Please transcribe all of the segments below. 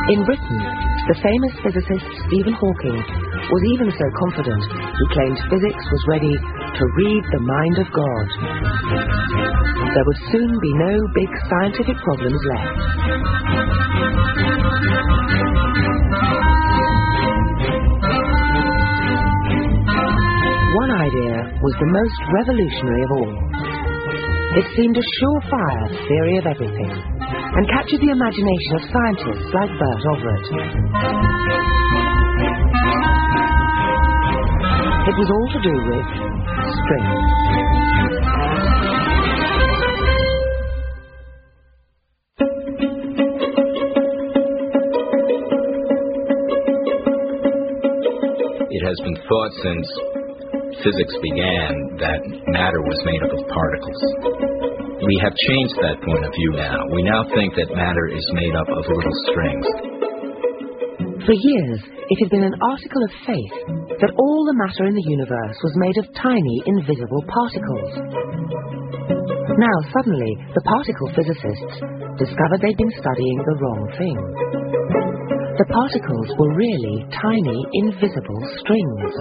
In Britain, the famous physicist Stephen Hawking was even so confident he claimed physics was ready to read the mind of God. There would soon be no big scientific problems left. One idea was the most revolutionary of all. It seemed a surefire theory of everything, and captured the imagination of scientists like Bert Everett. It was all to do with strings. It has been thought since physics began that matter was made up of particles. We have changed that point of view now. We now think that matter is made up of little strings. For years, it had been an article of faith that all the matter in the universe was made of tiny, invisible particles. Now, suddenly, the particle physicists discovered they'd been studying the wrong thing. The particles were really tiny, invisible strings.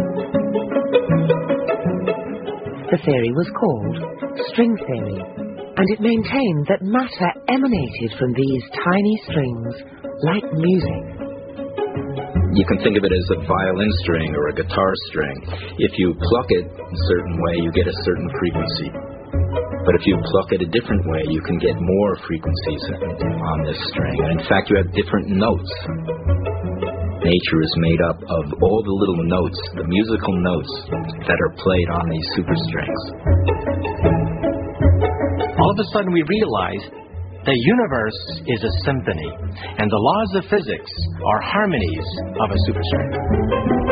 The theory was called string theory, and it maintained that matter emanated from these tiny strings like music. You can think of it as a violin string or a guitar string. If you pluck it a certain way, you get a certain frequency. But if you pluck it a different way, you can get more frequencies on this string. And in fact, you have different notes. Nature is made up of all the little notes, the musical notes that are played on these superstrings. All of a sudden we realize the universe is a symphony, and the laws of physics are harmonies of a superstring.